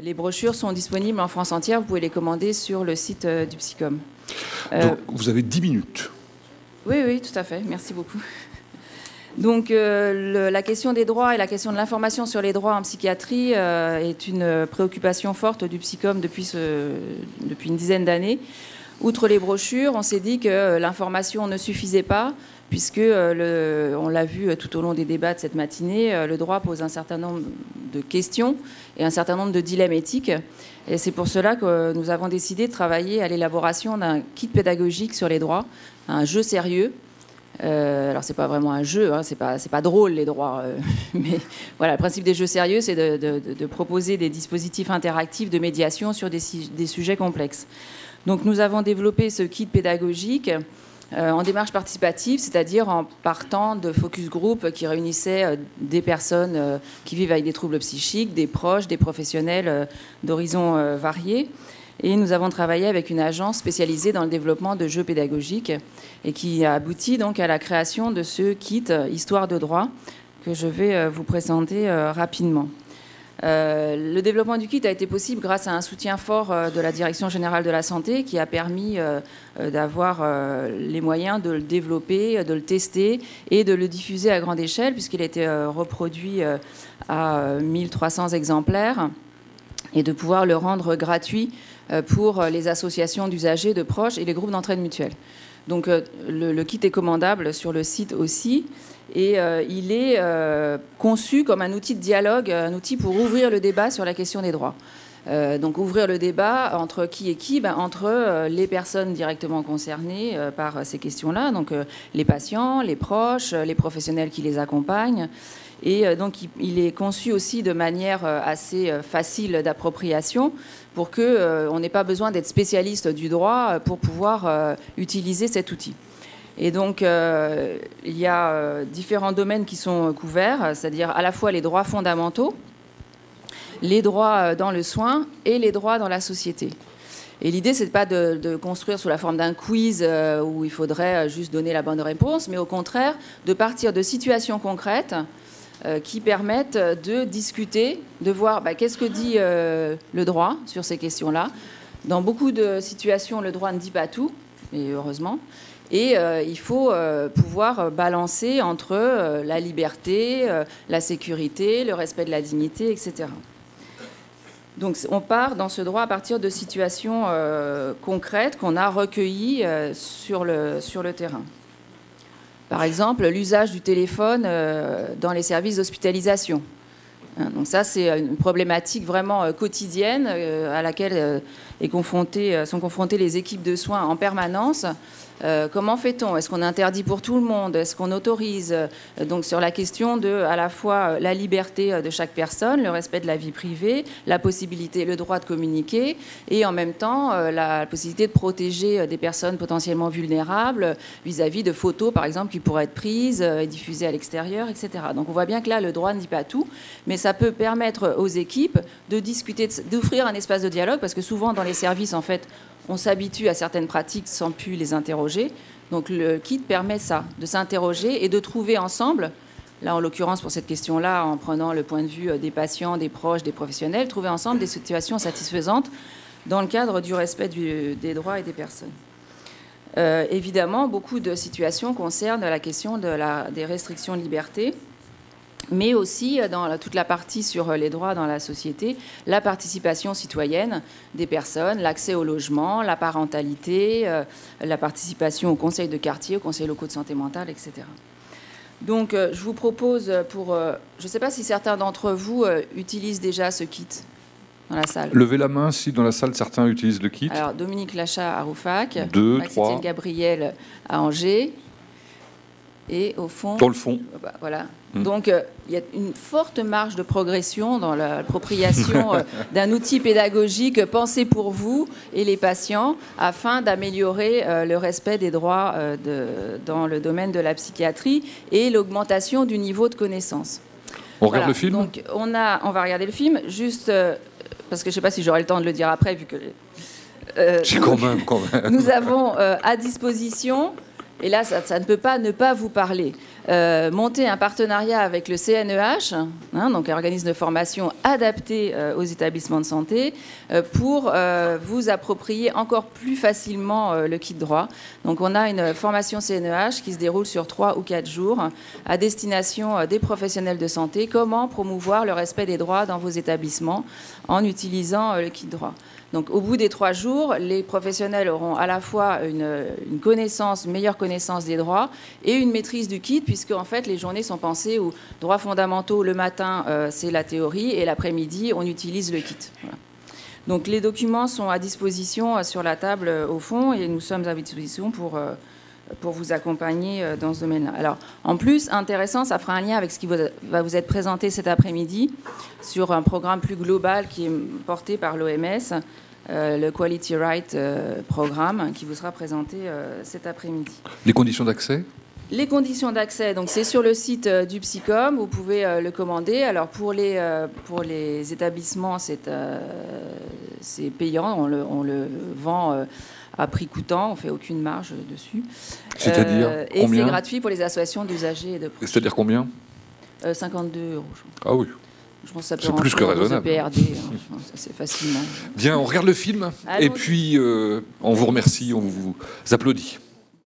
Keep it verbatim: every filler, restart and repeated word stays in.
les brochures sont disponibles en France entière. Vous pouvez les commander sur le site euh, du Psychom. Euh, Donc, vous avez dix minutes. Oui, oui, tout à fait. Merci beaucoup. Donc, euh, le, la question des droits et la question de l'information sur les droits en psychiatrie euh, est une préoccupation forte du Psychom depuis, ce, depuis une dizaine d'années. Outre les brochures, on s'est dit que l'information ne suffisait pas, puisque, euh, le, on l'a vu tout au long des débats de cette matinée, euh, le droit pose un certain nombre de questions et un certain nombre de dilemmes éthiques. Et c'est pour cela que nous avons décidé de travailler à l'élaboration d'un kit pédagogique sur les droits, un jeu sérieux. Euh, alors c'est pas vraiment un jeu, hein, c'est pas c'est pas drôle les droits, euh, mais voilà, le principe des jeux sérieux, c'est de, de, de proposer des dispositifs interactifs de médiation sur des, des sujets complexes. Donc nous avons développé ce kit pédagogique euh, en démarche participative, c'est-à-dire en partant de focus group qui réunissaient euh, des personnes euh, qui vivent avec des troubles psychiques, des proches, des professionnels euh, d'horizons euh, variés. Et nous avons travaillé avec une agence spécialisée dans le développement de jeux pédagogiques et qui a abouti donc à la création de ce kit Histoire de droit que je vais vous présenter rapidement. Euh, le développement du kit a été possible grâce à un soutien fort de la Direction générale de la santé qui a permis euh, d'avoir euh, les moyens de le développer, de le tester et de le diffuser à grande échelle puisqu'il a été euh, reproduit euh, à mille trois cents exemplaires et de pouvoir le rendre gratuit pour les associations d'usagers, de proches et les groupes d'entraide mutuelle. Donc le, le kit est commandable sur le site aussi et euh, il est euh, conçu comme un outil de dialogue, un outil pour ouvrir le débat sur la question des droits. Euh, donc ouvrir le débat entre qui et qui, ben, entre euh, les personnes directement concernées euh, par ces questions-là, donc euh, les patients, les proches, les professionnels qui les accompagnent. Et euh, donc il est conçu aussi de manière assez facile d'appropriation pour qu'on euh, n'ait pas besoin d'être spécialiste du droit pour pouvoir euh, utiliser cet outil. Et donc, euh, il y a euh, différents domaines qui sont couverts, c'est-à-dire à la fois les droits fondamentaux, les droits dans le soin et les droits dans la société. Et l'idée, c'est pas de, de construire sous la forme d'un quiz euh, où il faudrait juste donner la bonne réponse, mais au contraire, de partir de situations concrètes euh, qui permettent de discuter, de voir bah, qu'est-ce que dit euh, le droit sur ces questions-là. Dans beaucoup de situations, le droit ne dit pas tout, et heureusement. Et euh, il faut euh, pouvoir balancer entre euh, la liberté, euh, la sécurité, le respect de la dignité, et cetera. Donc on part dans ce droit à partir de situations euh, concrètes qu'on a recueillies euh, sur, le, sur le terrain. Par exemple, l'usage du téléphone euh, dans les services d'hospitalisation. Donc ça, c'est une problématique vraiment quotidienne euh, à laquelle euh, est confrontée, sont confrontées les équipes de soins en permanence. Euh, comment fait-on? Est-ce qu'on interdit pour tout le monde? Est-ce qu'on autorise? Donc sur la question de à la fois la liberté de chaque personne, le respect de la vie privée, la possibilité, le droit de communiquer, et en même temps euh, la possibilité de protéger des personnes potentiellement vulnérables vis-à-vis de photos, par exemple, qui pourraient être prises et diffusées à l'extérieur, et cetera. Donc on voit bien que là, le droit ne dit pas tout, mais ça peut permettre aux équipes de discuter, d'offrir un espace de dialogue, parce que souvent dans les services, en fait, on s'habitue à certaines pratiques sans plus les interroger. Donc le kit permet ça, de s'interroger et de trouver ensemble, là en l'occurrence pour cette question-là, en prenant le point de vue des patients, des proches, des professionnels, trouver ensemble des situations satisfaisantes dans le cadre du respect du, des droits et des personnes. Euh, évidemment, beaucoup de situations concernent la question de la, des restrictions de liberté, mais aussi dans la, toute la partie sur les droits dans la société, la participation citoyenne des personnes, l'accès au logement, la parentalité, euh, la participation au conseil de quartier, aux conseils locaux de santé mentale, et cetera. Donc, euh, je vous propose, pour, euh, je ne sais pas si certains d'entre vous euh, utilisent déjà ce kit dans la salle. Levez la main si dans la salle certains utilisent le kit. Alors, Dominique Lachat à Roufac, deux, trois. Gabriel à Angers. Et au fond... Dans le fond. Bah, voilà. Mmh. Donc, il euh, y a une forte marge de progression dans l'appropriation euh, d'un outil pédagogique pensé pour vous et les patients afin d'améliorer euh, le respect des droits euh, de, dans le domaine de la psychiatrie et l'augmentation du niveau de connaissance. On regarde voilà. le film Donc, on, a, on va regarder le film, juste euh, parce que je ne sais pas si j'aurai le temps de le dire après, vu que... Euh, quand même, quand même. Nous avons euh, à disposition... Et là, ça, ça ne peut pas ne pas vous parler. Euh, monter un partenariat avec le C N E H, hein, donc un organisme de formation adapté euh, aux établissements de santé, euh, pour euh, vous approprier encore plus facilement euh, le kit droit. Donc on a une formation C N E H qui se déroule sur trois ou quatre jours à destination euh, des professionnels de santé. Comment promouvoir le respect des droits dans vos établissements en utilisant euh, le kit droit. Donc, au bout des trois jours, les professionnels auront à la fois une, une connaissance, une meilleure connaissance des droits et une maîtrise du kit, puisque en fait, les journées sont pensées aux droits fondamentaux. Le matin, euh, c'est la théorie, et l'après-midi, on utilise le kit. Voilà. Donc, les documents sont à disposition euh, sur la table euh, au fond, et nous sommes à disposition pour, euh, pour vous accompagner euh, dans ce domaine-là. Alors, en plus, intéressant, ça fera un lien avec ce qui vous, va vous être présenté cet après-midi sur un programme plus global qui est porté par l'O M S. Euh, le Quality Right euh, Programme qui vous sera présenté euh, cet après-midi. Les conditions d'accès ? Les conditions d'accès, donc c'est sur le site euh, du Psycom, vous pouvez euh, le commander. Alors pour les, euh, pour les établissements, c'est euh, c'est payant, on le, on le vend euh, à prix coûtant, on ne fait aucune marge dessus. C'est-à-dire euh, Et combien ? c'est gratuit pour les associations d'usagers et de proches. C'est-à-dire combien ? euh, cinquante-deux euros. Je Ah oui. Je pense que ça peut c'est plus que raisonnable. P R D, hein, je pense assez facilement. Bien, on regarde le film Allons-y. et puis euh, on vous remercie, on vous applaudit.